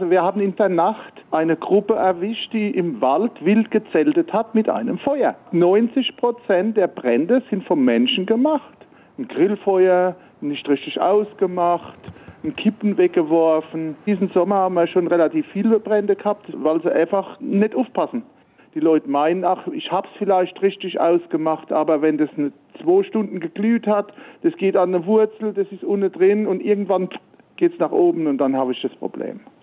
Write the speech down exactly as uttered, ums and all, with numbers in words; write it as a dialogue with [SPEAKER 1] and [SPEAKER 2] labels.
[SPEAKER 1] Also wir haben in der Nacht eine Gruppe erwischt, die im Wald wild gezeltet hat mit einem Feuer. neunzig Prozent der Brände sind vom Menschen gemacht. Ein Grillfeuer nicht richtig ausgemacht, ein Kippen weggeworfen. Diesen Sommer haben wir schon relativ viele Brände gehabt, weil sie einfach nicht aufpassen. Die Leute meinen, ach, ich hab's vielleicht richtig ausgemacht, aber wenn das eine zwei Stunden geglüht hat, das geht an eine Wurzel, das ist unten drin und irgendwann geht's nach oben und dann habe ich das Problem.